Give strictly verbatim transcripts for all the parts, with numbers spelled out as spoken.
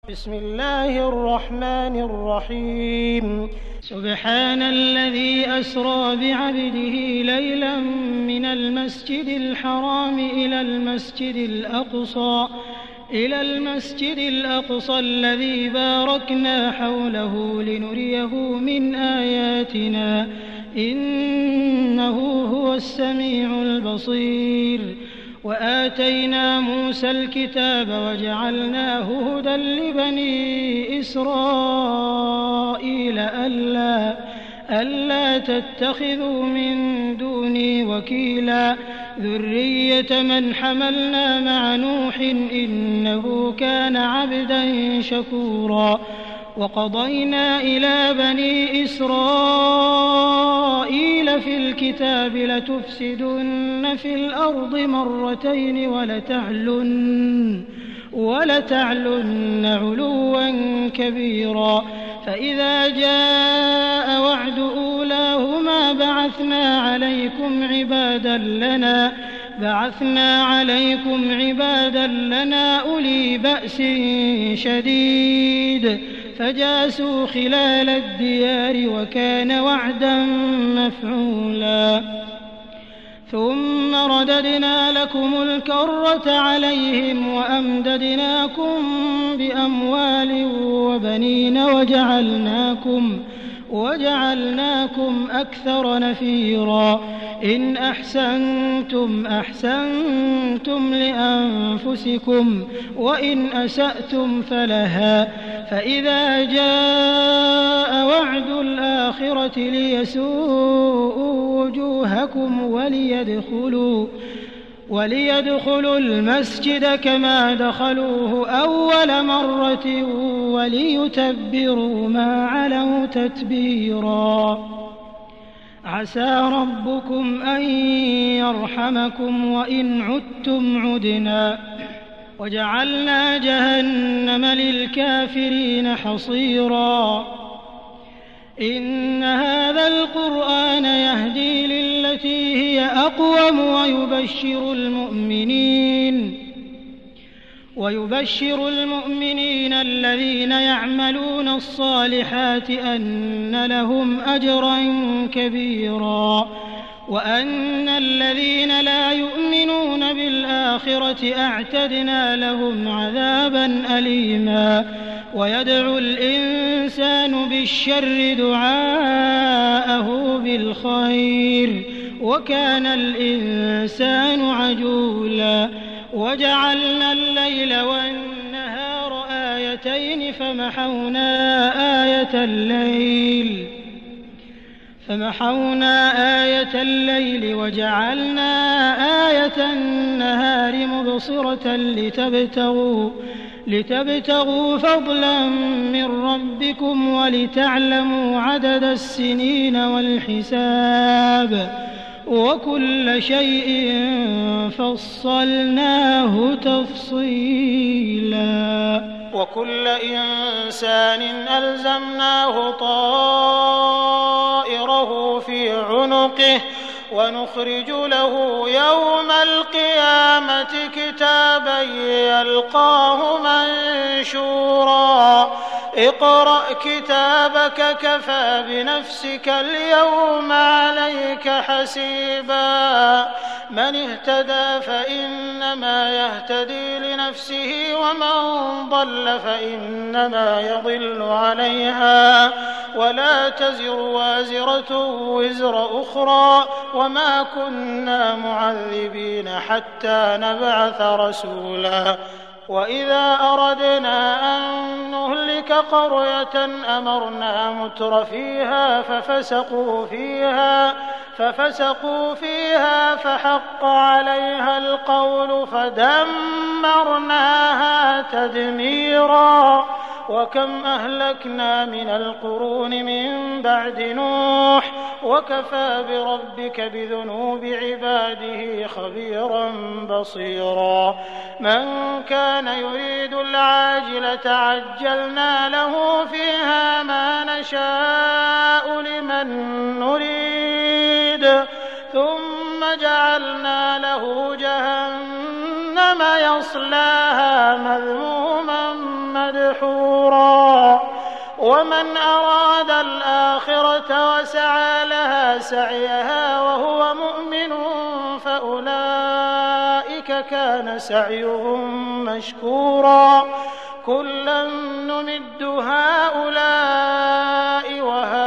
بسم الله الرحمن الرحيم سبحان الذي أسرى بعبده ليلا من المسجد الحرام إلى المسجد الأقصى إلى المسجد الأقصى الذي باركنا حوله لنريه من آياتنا إنه هو السميع البصير وآتينا موسى الكتاب وجعلناه هدى لبني إسرائيل ألا, ألا تتخذوا من دوني وكيلا ذرية من حملنا مع نوح إنه كان عبدا شكورا وقضينا إلى بني إسرائيل في الكتاب لتفسدن في الأرض مرتين ولتعلن, ولتعلن علوا كبيرا فإذا جاء وعد أولاهما بعثنا عليكم عبادا لنا بعثنا عليكم عبادا لنا أولي بأس شديد فجاسوا خلال الديار وكان وعدا مفعولا ثم رددنا لكم الكرة عليهم وأمددناكم بأموال وبنين وجعلناكم وجعلناكم أكثر نفيرا إن أحسنتم أحسنتم لأنفسكم وإن أسأتم فلها فإذا جاء وعد الآخرة ليسوءوا وجوهكم وليدخلوا وليدخلوا المسجد كما دخلوه أول مرة وليتبروا ما علوا تتبيرا عسى ربكم أن يرحمكم وإن عدتم عدنا وجعلنا جهنم للكافرين حصيرا إن هذا القرآن يهدي للتي هي أقوم ويبشر المؤمنين ويبشر المؤمنين الذين يعملون الصالحات أن لهم أجرا كبيرا وأن الذين لا يؤمنون بالآخرة أعتدنا لهم عذابا أليما ويدعو الإنسان بالشر دعاءه بالخير وكان الإنسان عجولا وجعلنا الليل والنهار آيتين فمحونا آية الليل فمحونا آية الليل وجعلنا آية النهار مبصرة لتبتغوا لتبتغوا فضلا من ربكم ولتعلموا عدد السنين والحساب وكل شيء فصلناه تفصيلا وكل إنسان ألزمناه طائره في عنقه ونخرج له يوم القيامة كتابا يلقاه منشورا اقرأ كتابك كفى بنفسك اليوم عليك حسيبا من اهتدى فإنما يهتدي لنفسه ومن ضل فإنما يضل عليها ولا تزر وازرة وزر أخرى وما كنا معذبين حتى نبعث رسولا وإذا أردنا أن نهلك قرية أمرنا متر فيها ففسقوا فيها ففسقوا فيها فحق عليها القول فدمرناها تدميرا وكم أهلكنا من القرون من بعد نوح وكفى بربك بذنوب عباده خبيرا بصيرا من كان يريد العاجلة عجلنا له فيها ما نشاء لمن نريد ثم جعلنا له جهنم يصلاها مذموما مدحورا مسرورا ومن أراد الآخرة وسعى لها سعيها وهو مؤمن فأولئك كان سعيهم مشكورا كلا نمد هؤلاء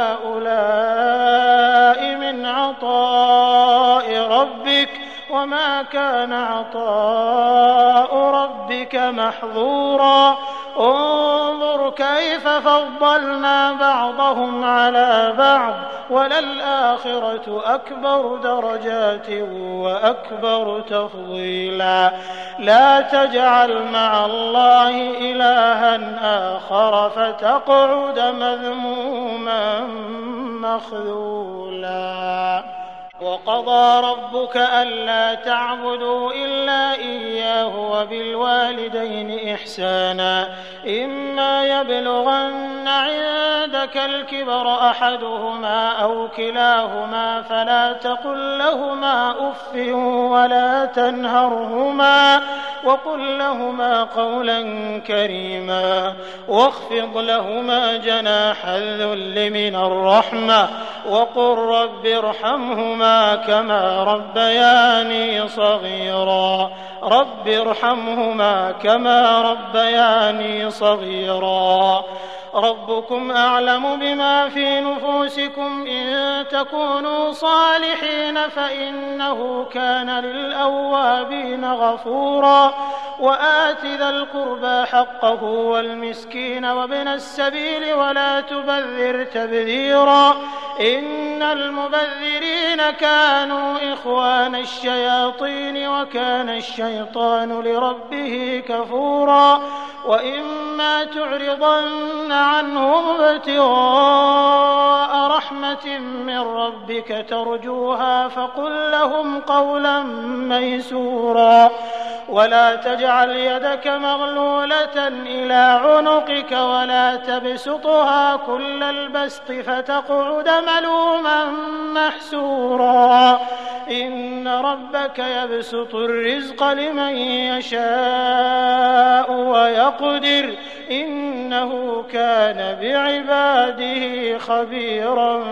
وهؤلاء من عطاء ربك وما كان عطاء ربك محظورا انظر كيف فضلنا بعضهم على بعض وللآخرة أكبر درجات وأكبر تفضيلا لا تجعل مع الله إلها آخر فتقعد مذموما مخذولا وقضى ربك ألا تعبدوا إلا إياه وبالوالدين إحسانا إما يبلغن عندك الكبر أحدهما أو كلاهما فلا تقل لهما أف ولا تنهرهما وقل لهما قولا كريما واخفض لهما جناح الذل من الرحمة وقل رب ارحمهما كما ربياني صغيرا رب ارحمهما كما ربياني صغيرا ربكم أعلم بما في نفوسكم إن تكونوا صالحين فإنه كان للأوابين غفورا وآت ذا القربى حقه والمسكين وابن السبيل ولا تبذر تبذيرا إن المبذرين كانوا إخوان الشياطين وكان الشيطان لربه كفورا وإما تعرضن عنهم ابتغاء رحمة من ربك ترجوها فقل لهم قولا ميسورا ولا تجعل يدك مغلولة إلى عنقك ولا تبسطها كل البسط فتقعد ملوما محسورا إن ربك يبسط الرزق لمن يشاء ويقدر إنه كان بعباده خبيرا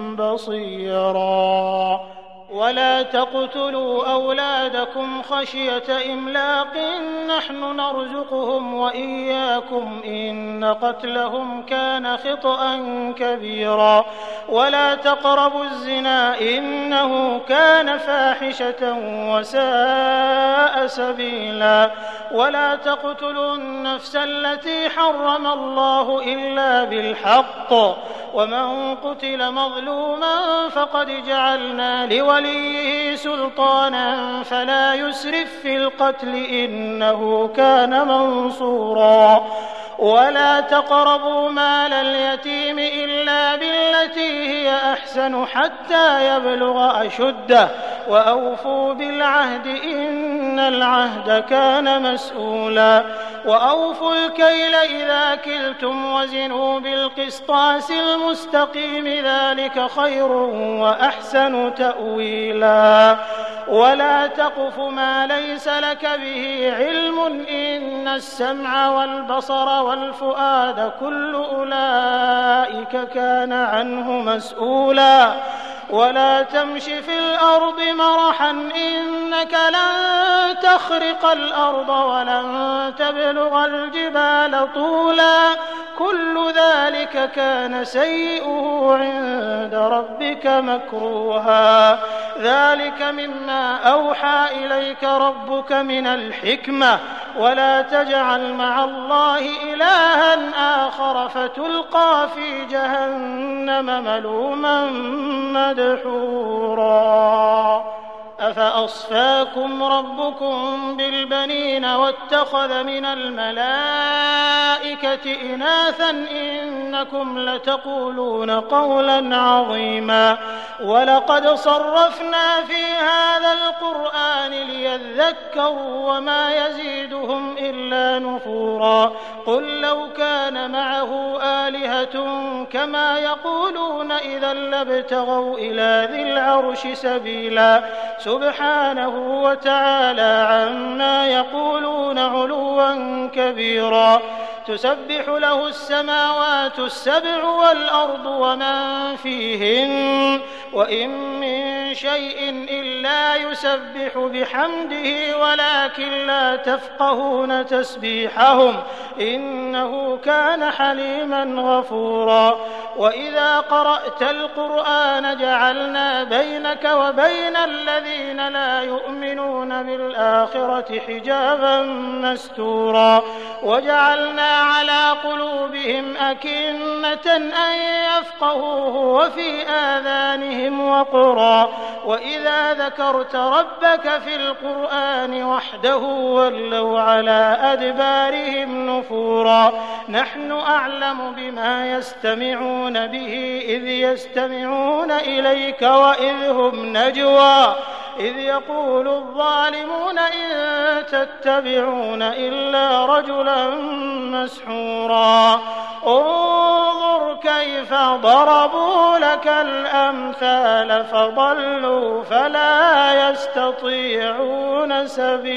بصيرا ولا تقتلوا أولادكم خشية إملاق نحن نرزقهم وإياكم إن قتلهم كان خطأ كبيرا ولا تقربوا الزنا إنه كان فاحشة وساء سبيلا ولا تقتلوا النفس التي حرم الله إلا بالحق ومن قتل مظلوما فقد جعلنا لوليه سلطانا فلا يسرف في القتل إنه كان منصورا ولا تقربوا مال اليتيم إلا بالتي هي أحسن حتى يبلغ أشده وأوفوا بالعهد إن العهد كان مسؤولا وأوفوا الكيل إذا كلتم وزنوا بالقسطاس المستقيم ذلك خير وأحسن تأويلا ولا تقف ما ليس لك به علم إن السمع والبصر والفؤاد كل أولئك كان عنه مسؤولا ولا تمش في الأرض مرحا إنك لن تخرق الأرض ولن تبلغ الجبال طولا كل ذلك كان سيئه عند ربك مكروها ذلك مما أوحى إليك ربك من الحكمة ولا تجعل مع الله إلها آخر فتلقى في جهنم ملوما مدحورا أفأصفاكم ربكم بالبنين واتخذ من الملائكة إناثا إنكم لتقولون قولا عظيما ولقد صرفنا في هذا القرآن ليذكروا وما يزيدهم إلا نفورا قل لو كان معه آلهة كما يقولون إذا لابتغوا إلى ذي العرش سبيلا سبحانه وتعالى عما يقولون علوا كبيرا تسبح له السماوات السبع والأرض ومن فيهن وإن من شيء إلا يسبح بحمده ولكن لا تفقهون تسبيحهم إنه كان حليما غفورا وإذا قرأت القرآن جعلنا بينك وبين الذين لا يؤمنون بالآخرة حجابا مستورا وجعلنا على قلوبهم أكنة أن يفقهوه وفي آذانهم وقرا وإذا ذكرت ربك في القرآن وحده ولوا على أدبارهم نفورا نحن أعلم بما يستمعون به إذ يستمعون إليك وإذ هم نجوى إذ يقول الظالمون إن تتبعون إلا رجلا مسحورا انظر كيف ضربوا لك الأمثال فضلوا فلا يستطيعون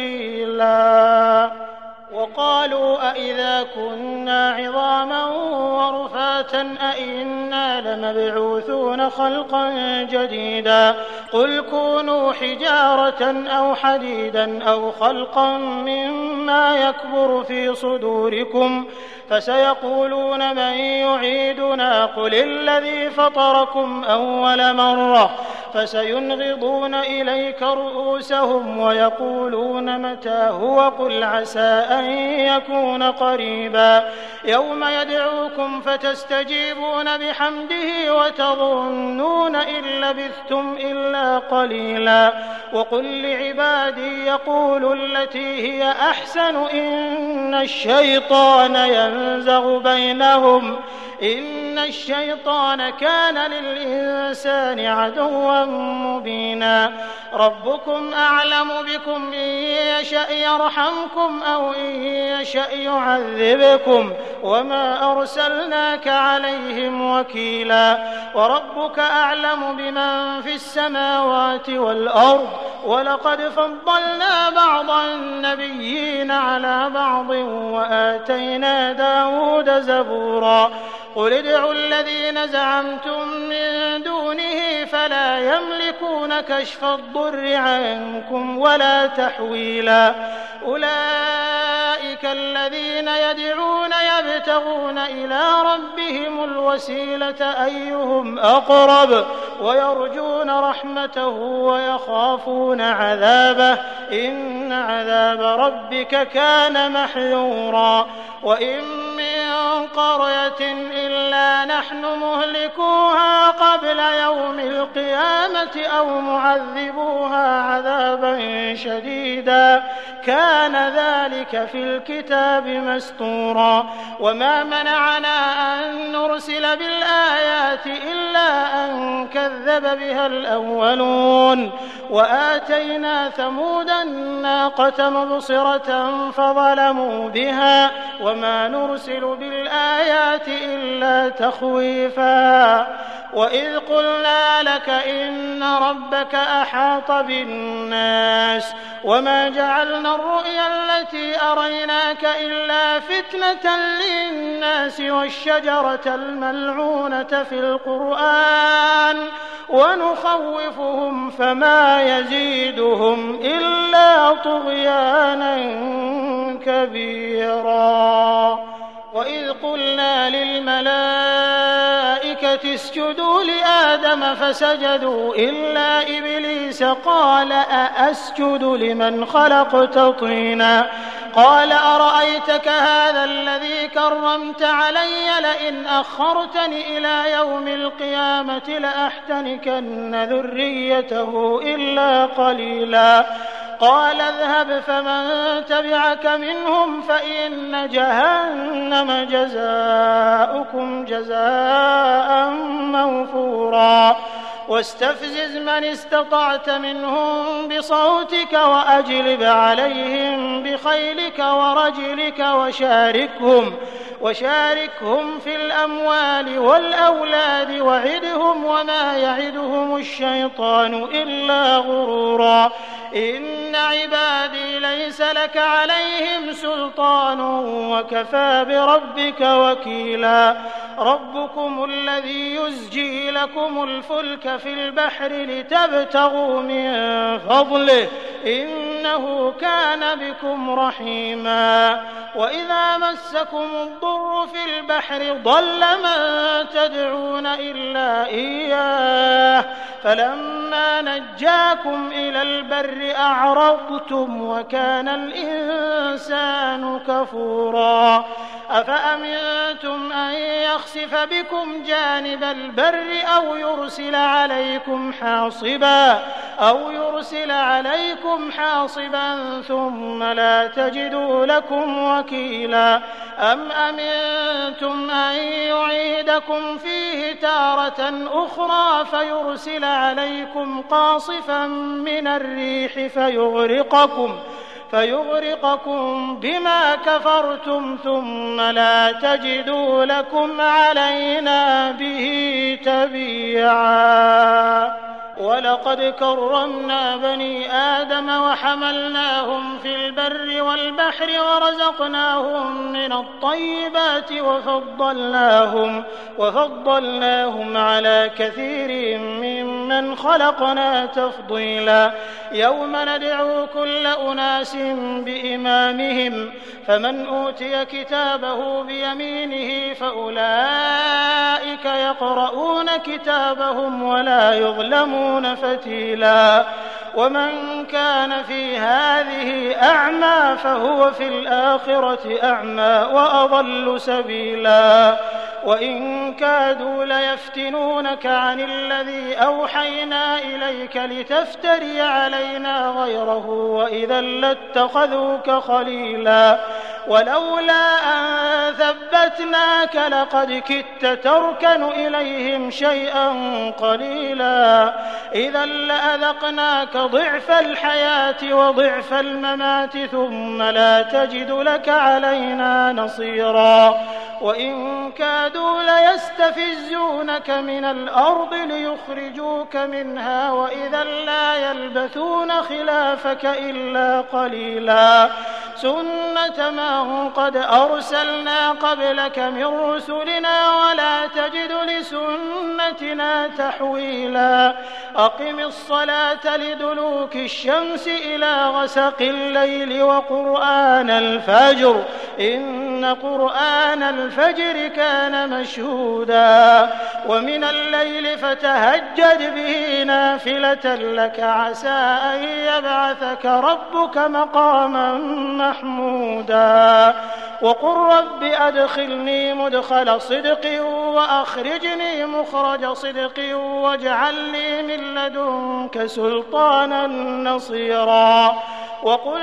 سبيلا وقالوا أئذا كنا عظاما ورفاتا أئنا لمبعوثون خلقا جديدا قل كونوا حجارة أو حديدا أو خلقا مما يكبر في صدوركم فسيقولون من يعيدنا قل الذي فطركم أول مرة فسينغضون إليك رؤوسهم ويقولون متى هو قل عسى أن يكون قريبا يوم يدعوكم فتستجيبون بحمده وتظنون إن لبثتم إلا قليلا وقل لعبادي يقولوا التي هي أحسن إن الشيطان ينزغ بينهم إن الشيطان كان للإنسان عدوا مبينا ربكم أعلم بكم إن يشأ يرحمكم أو إن يشأ يعذبكم وما أرسلناك عليهم وكيلا وربك أعلم بمن في السماوات والأرض ولقد فضلنا بعض النبيين على بعض وآتينا داود زبورا قل ادعوا الذين زعمتم من دونه فلا يملكون كشف الضر عنكم ولا تحويلا أولئك الذين يدعون يبتغون إلى ربهم الوسيلة أيهم أقرب ويرجون رحمته ويخافون عذابه إن عذاب ربك كان محذورا وإن من قرية إلا نحن مهلكوها قبل يوم القيامة أو معذبوها عذابا شديدا كان ذلك في الكتاب مسطورا وما منعنا أن نرسل بالآيات إلا أن كذب بها الأولون وآتينا ثمود الناقة مبصرة فظلموا بها وما نرسل بالآيات إلا تخويفا وإذ قلنا لك إن ربك أحاط بالناس وما جعلنا الرؤيا التي أريناك إلا فتنة للناس والشجرة الملعونة في القرآن ونخوفهم فما يزيدهم إلا طغيانا كبيرا وإذ قلنا للملائكة اسجدوا لآدم فسجدوا إلا إبليس قال أأسجد لمن خلقت طينا قال أرأيتك هذا الذي كرمت علي لئن أخرتني إلى يوم القيامة لأحتنكن ذريته إلا قليلا قال اذهب فمن تبعك منهم فإن جهنم جزاؤكم جزاء موفورا واستفزز من استطعت منهم بصوتك وأجلب عليهم بخيلك ورجلك وشاركهم وشاركهم في الأموال والأولاد وعدهم وما يعدهم الشيطان إلا غرورا إن إن عبادي ليس لك عليهم سلطان وكفى بربك وكيلا ربكم الذي يزجي لكم الفلك في البحر لتبتغوا من فضله إنه كان بكم رحيما وإذا مسكم الضر في البحر ضل من تدعون إلا إياه فلما نجاكم إلى البر أعرضتم وكان الإنسان كفورا أفأمنتم أن يخسف بكم جانب البر أو يرسل عليكم حاصبا أو يرسل عليكم حاصبا ثم لا تجدوا لكم وكيلا أم أمنتم أن يعيدكم فيه تارة أخرى فيرسل عليكم قاصفا من الريح فيغرقكم فيغرقكم بما كفرتم ثم لا تجدوا لكم علينا به تبيعا ولقد كرمنا بني آدم وحملناهم في البر والبحر ورزقناهم من الطيبات وفضلناهم, وفضلناهم على كثير ممن خلقنا تفضيلا يوم ندعو كل أناس بإمامهم فمن أوتي كتابه بيمينه فأولئك يقرؤون كتابهم ولا يظلمون فتيلا ومن كان في هذه أعمى فهو في الآخرة أعمى وأضل سبيلا وإن كادوا ليفتنونك عن الذي أوحينا إليك لتفتري علينا غيره وإذا لاتخذوك خليلا ولولا أن ثبتناك لقد كدت تركن إليهم شيئا قليلا إذا لأذقناك ضعف الحياة وضعف الممات ثم لا تجد لك علينا نصيرا وإن كادوا ليستفزونك من الأرض ليخرجوك منها وإذا لا يلبثون خلافك إلا قليلا سنة من قد أرسلنا قبلك من رسلنا ولا تجد لسنتنا تحويلا أقم الصلاة لدلوك الشمس إلى غسق الليل وقرآن الفجر إن قرآن الفجر كان مشهودا ومن الليل فتهجد به نافلة لك عسى أن يبعثك ربك مقاما محمودا وقل رب أدخلني مدخل صدق وأخرجني مخرج صدق واجعل لي من لدنك سلطانا نصيرا وقل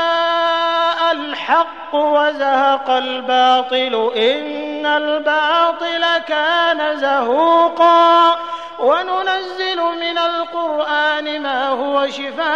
جاء الحق وزهق الباطل إن الباطل كان زهوقا وننزل من القرآن ما هو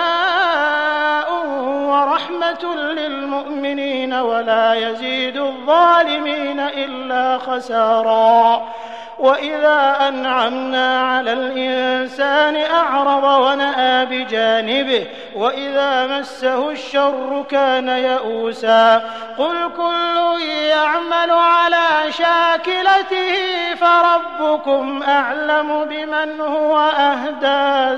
شفاء ورحمة للمؤمنين ولا يزيد الظالمين إلا خسارا وإذا أنعمنا على الإنسان أعرض ونأى بجانبه وإذا مسه الشر كان يئوسا قل كل يعمل على شاكلته فربكم أعلم بمن هو أهدى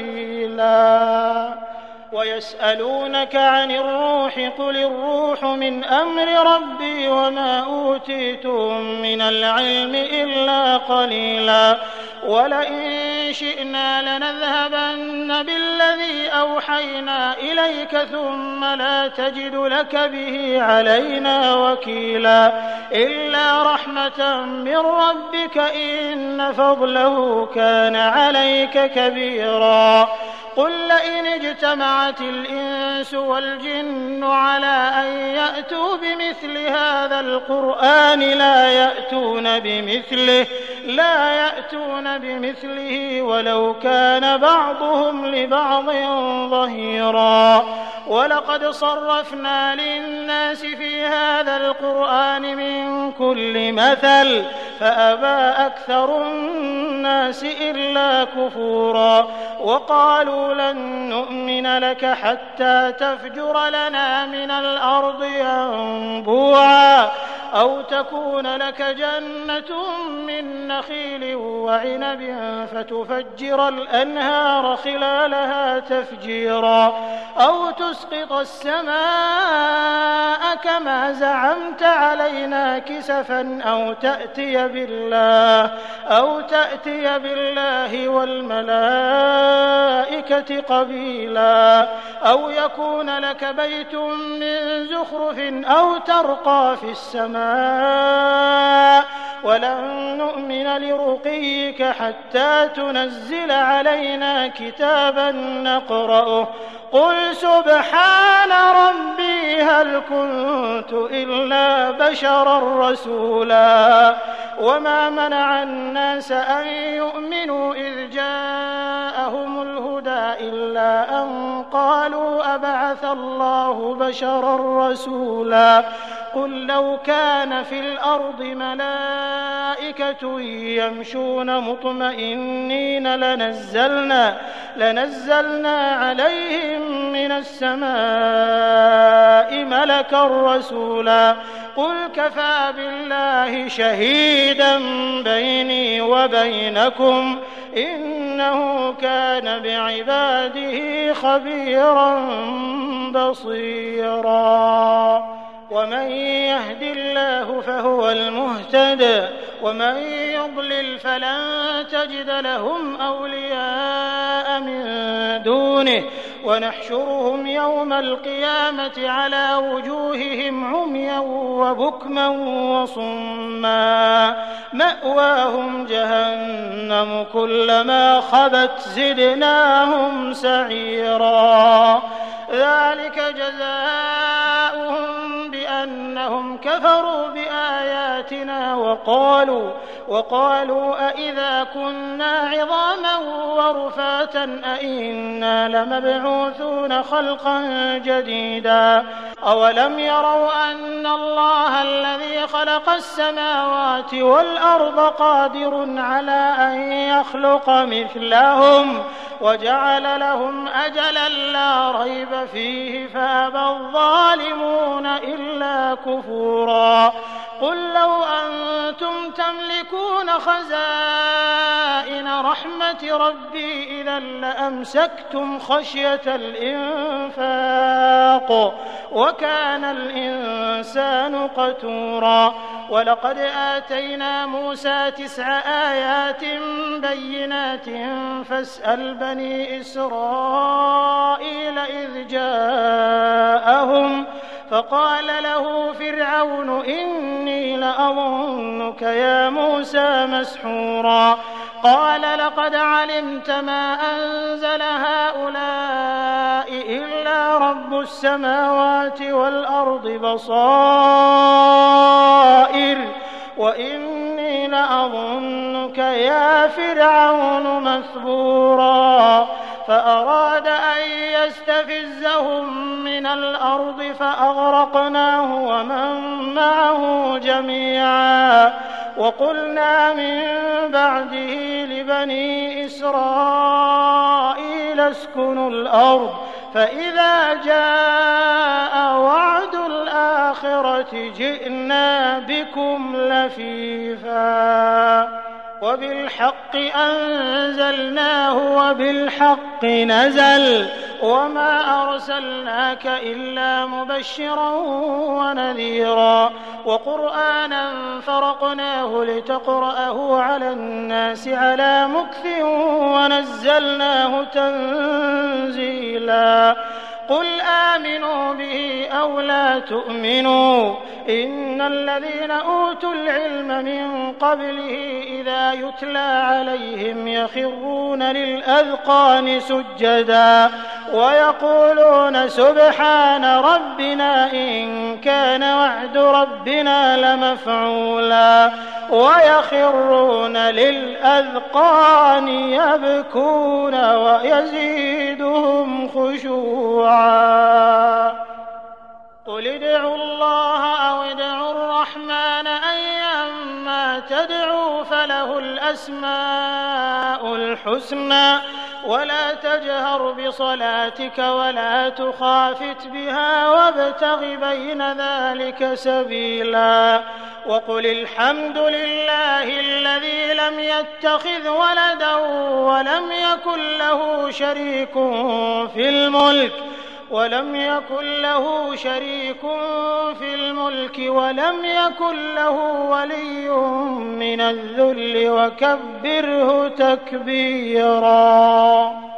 سبيلا ويسألونك عن الروح قل الروح من أمر ربي وما أوتيتم من العلم إلا قليلا ولئن شئنا لنذهبن بالذي أوحينا إليك ثم لا تجد لك به علينا وكيلا إلا رحمة من ربك إن فضله كان عليك كبيرا قل لئن اجتمعت الإنس والجن على أن يأتوا بمثل هذا القرآن لا يأتون بمثله لا يأتون بمثله ولو كان بعضهم لبعض ظهيرا ولقد صرفنا للناس في هذا القرآن من كل مثل فأبى أكثر الناس إلا كفورا وقالوا لن نؤمن لك حتى تفجر لنا من الأرض ينبوعا أو تكون لك جنة من نخيل وعنب فتفجر الأنهار خلالها تفجيرا أو تسقط السماء كما زعمت علينا كسفا أو تأتي بالله أو تأتي بالله والملائكة قبيلا أو يكون لك بيت من زخرف أو ترقى في السماء ولن نؤمن لرقيك حتى تنزل علينا كتابا نقرأه قل سبحان ربي هل كنت إلا بشرا رسولا وما منع الناس أن يؤمنوا إذ جاءهم الهدى إلا أن قالوا أبعث الله بشرا رسولا قل لو كان في الأرض ملائكة يمشون مطمئنين لنزلنا, لنزلنا عليهم من السماء ملكا رسولا قل كفى بالله شهيدا بيني وبينكم إنه كان بعباده خبيرا بصيرا ومن يهد الله فهو المهتد ومن يضلل فلن تجد لهم أولياء من دونه ونحشرهم يوم القيامة على وجوههم عميا وبكما وصما مأواهم جهنم كلما خبت زدناهم سعيرا ذلك جزاؤهم بأنهم كفروا بآياتنا وقالوا وقالوا أئذا كنا عظاما ورفاتا أئنا لمبعوثون خلقا جديدا أولم يروا أن الله الذي خلق السماوات والأرض قادر على أن يخلق مثلهم وجعل لهم أجلا لا ريب فيه فأبى الظالمون إلا كفورا قل لو أنتم تملكون خزائن رحمة ربي إذا لأمسكتم خشية الإنفاق وكان الإنسان قتورا ولقد آتينا موسى تسع آيات بينات فاسأل بني إسرائيل إذ جاءهم فقال له فرعون إني لأظنك يا موسى مسحورا قال لقد علمت ما أنزل هؤلاء إلا رب السماوات والأرض بصائر وإني لأظنك يا فرعون مثبورا فأراد أن يستفزهم من الأرض فأغرقناه ومن معه جميعا وقلنا من بعده لبني إسرائيل اسكنوا الأرض فإذا جاء وعد الآخرة جئنا بكم لفيفا وبالحق أنزلناه وبالحق نزل وما أرسلناك إلا مبشرا ونذيرا وقرآنا فرقناه لتقرأه على الناس على مكث ونزلناه تنزيلا قل آمنوا به أو لا تؤمنوا إن الذين أوتوا العلم من قبله إذا يتلى عليهم يخرون للأذقان سجدا ويقولون سبحان ربنا إن كان وعد ربنا لمفعولا ويخرون للأذقان يبكون ويزيدهم خشوعا قل ادعوا الله أو ادعوا الرحمن أيما تدعوا فله الأسماء الحسنى ولا تجهر بصلاتك ولا تخافت بها وابتغ بين ذلك سبيلا وقل الحمد لله الذي لم يتخذ ولدا ولم يكن له شريك في الملك ولم يكن له شريك في الملك ولم يكن له ولي من الذل وكبره تكبيرا.